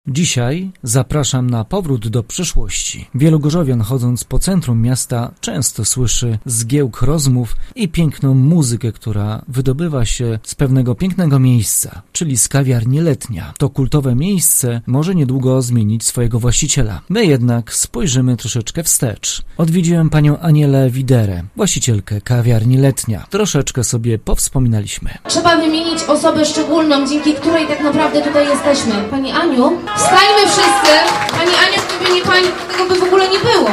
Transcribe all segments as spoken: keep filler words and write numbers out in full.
Dzisiaj zapraszam na powrót do przeszłości. Wielu gorzowian, chodząc po centrum miasta, często słyszy zgiełk rozmów i piękną muzykę, która wydobywa się z pewnego pięknego miejsca, czyli z kawiarni Letnia. To kultowe miejsce może niedługo zmienić swojego właściciela. My jednak spojrzymy troszeczkę wstecz. Odwiedziłem panią Anielę Widerę, właścicielkę kawiarni Letnia. Troszeczkę sobie powspominaliśmy. Trzeba wymienić osobę szczególną, dzięki której tak naprawdę tutaj jesteśmy. Pani Aniu, wstańmy wszyscy! Pani Aniu, gdyby nie pani, tego by w ogóle nie było.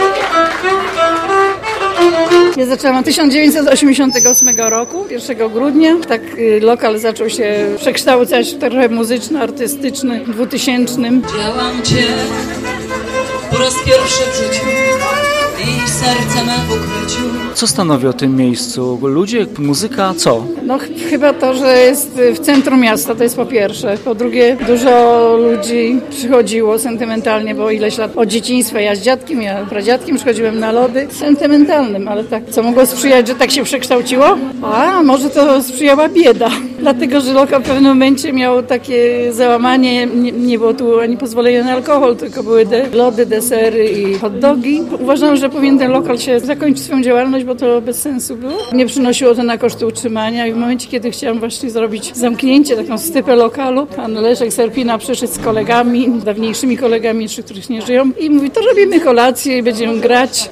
Ja zaczęłam od tysiąc dziewięćset osiemdziesiątego ósmego roku, pierwszego grudnia. Tak y, lokal zaczął się przekształcać trochę muzyczno-artystyczny w dwutysięcznym. Widziałam cię po raz pierwszy w życiu i serce me w ukryciu. Co stanowi o tym miejscu? Ludzie, muzyka, co? No ch- chyba to, że jest w centrum miasta, to jest po pierwsze. Po drugie, dużo ludzi przychodziło sentymentalnie, bo ileś lat od dzieciństwa. Ja z dziadkiem, ja pradziadkiem przychodziłem na lody. Sentymentalnym, ale tak, co mogło sprzyjać, że tak się przekształciło? A, może to sprzyjała bieda. Dlatego, że lokal w pewnym momencie miał takie załamanie, nie, nie było tu ani pozwolenia na alkohol, tylko były de- lody, desery i hot dogi. Uważam, że powinien ten lokal się zakończyć swoją działalność, bo to bez sensu było. Nie przynosiło to na koszty utrzymania i w momencie, kiedy chciałam właśnie zrobić zamknięcie, taką stypę lokalu, pan Leszek Serpina przyszedł z kolegami, dawniejszymi kolegami, jeszcze których nie żyją, i mówi, to robimy kolację i będziemy grać.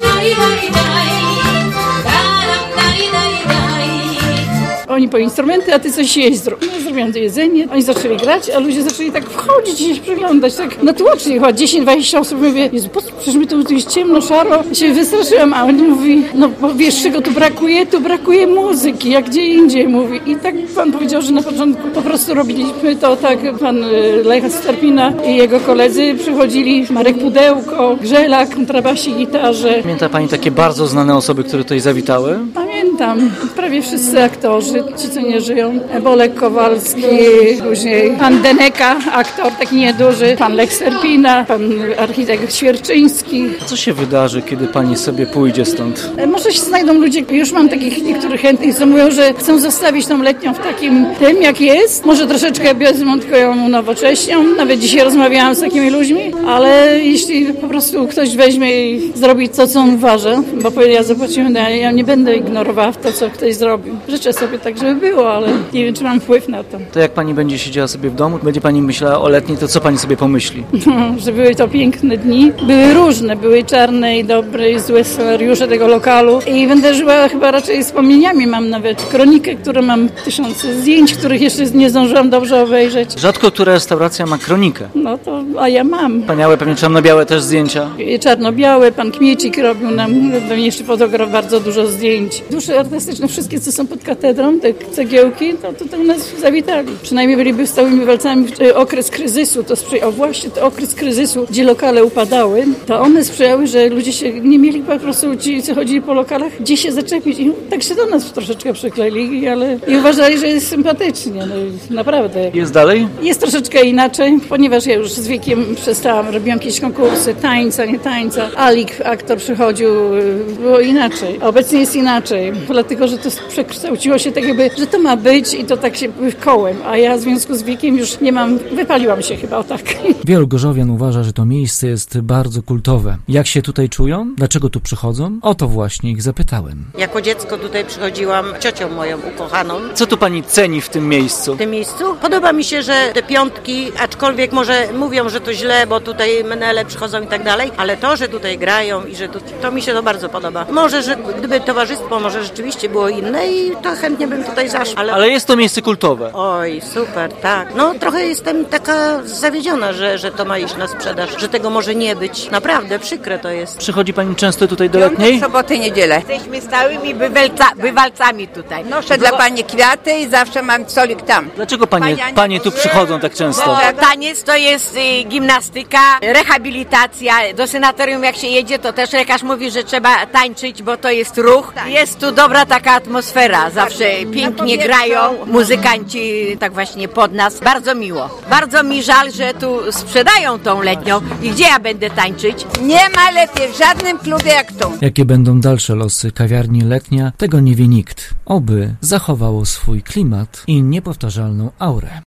Oni po instrumenty, a ty coś jeść zrób. No, zrobiłam to jedzenie, oni zaczęli grać, a ludzie zaczęli tak wchodzić i się przyglądać, tak natłocznie, chyba dziesięć dwadzieścia osób. Mówię, Jezu, po co, przecież mi tu jest ciemno, szaro. Ja się wystraszyłam, a on mówi, no bo wiesz, czego tu brakuje? Tu brakuje muzyki, jak gdzie indziej, mówi. I tak pan powiedział, że na początku po prostu robiliśmy to tak, pan Lech Sterpina i jego koledzy przychodzili, Marek Pudełko, Grzelak, kontrabasi, gitarze. Pamięta pani takie bardzo znane osoby, które tutaj zawitały? Pamiętam, prawie wszyscy aktorzy, ci co nie żyją. Bolek Kowalski, później pan Deneka, aktor taki nieduży, pan Lech Serpina, pan architekt Świerczyński. Co się wydarzy, kiedy pani sobie pójdzie stąd? Może się znajdą ludzie, już mam takich niektórych chętnych, co mówią, że chcą zostawić tą Letnią w takim tym, jak jest. Może troszeczkę biozmontują ją unowocześnią. Nawet dzisiaj rozmawiałam z takimi ludźmi, ale jeśli po prostu ktoś weźmie i zrobi to, co on uważa, bo ja zapłaciłem, ja nie będę ignorowała w to, co ktoś zrobił. Życzę sobie tak, żeby było, ale nie wiem, czy mam wpływ na to. To jak pani będzie siedziała sobie w domu, będzie pani myślała o Letniej, to co pani sobie pomyśli? No, że były to piękne dni. Były różne, były czarne i dobre i złe scenariusze tego lokalu i będę żyła chyba raczej wspomnieniami. Mam nawet kronikę, którą mam tysiące zdjęć, których jeszcze nie zdążyłam dobrze obejrzeć. Rzadko która restauracja ma kronikę. No to, a ja mam. Wspaniałe, pewnie czarno-białe też zdjęcia. Czarno-białe, pan Kmiecik robił nam, dawniejszy fotograf, bardzo dużo zdjęć. Dusze artystyczne, wszystkie, co są pod katedrą, te cegiełki, to tutaj nas zawitali. Przynajmniej byliby stałymi walcami. Okres kryzysu, to sprzyjał właśnie ten okres kryzysu, gdzie lokale upadały, to one sprzyjały, że ludzie się nie mieli po prostu, ci, co chodzili po lokalach, gdzie się zaczepić i tak się do nas troszeczkę przykleili, ale i uważali, że jest sympatycznie, no naprawdę. Jest dalej? Jest troszeczkę inaczej, ponieważ ja już z wiekiem przestałam, robiłam jakieś konkursy, tańca, nie tańca. Alik, aktor, przychodził, było inaczej. A obecnie jest inaczej, dlatego, że to przekształciło się tak jakby, że to ma być i to tak się kołem, a ja w związku z wiekiem już nie mam, wypaliłam się chyba o tak. Wielu gorzowian uważa, że to miejsce jest bardzo kultowe. Jak się tutaj czują? Dlaczego tu przychodzą? O to właśnie ich zapytałem. Jako dziecko tutaj przychodziłam ciocią moją ukochaną. Co tu pani ceni w tym miejscu? W tym miejscu podoba mi się, że te piątki, aczkolwiek może mówią, że to źle, bo tutaj menele przychodzą i tak dalej, ale to, że tutaj grają i że to, to mi się to bardzo podoba. Może, że gdyby towarzystwo może rzeczywiście było inne i to chętnie bym tutaj zaszła. Ale, Ale jest to miejsce kultowe. Oj, super, tak. No trochę jestem taka zawiedziona, że, że to ma iść na sprzedaż, że tego może nie być. Naprawdę, przykre to jest. Przychodzi pani często tutaj do Letniej? Soboty, niedzielę. Jesteśmy stałymi bywalca, bywalcami tutaj. Noszę dla pani kwiaty i zawsze mam stolik tam. Dlaczego panie, panie tu przychodzą tak często? Bo taniec to jest y, gimnastyka, rehabilitacja. Do sanatorium jak się jedzie, to też lekarz mówi, że trzeba tańczyć, bo to jest ruch. Jest tu dobra taka atmosfera. Zawsze pięknie grają muzykanci tak właśnie pod nas. Bardzo miło. Bardzo mi żal, że tu sprzedają tą Letnią. I gdzie ja będę tańczyć? Nie ma lepiej w żadnym klubie jak tu. Jakie będą dalsze losy kawiarni Letnia, tego nie wie nikt. Oby zachowało swój klimat i niepowtarzalną aurę.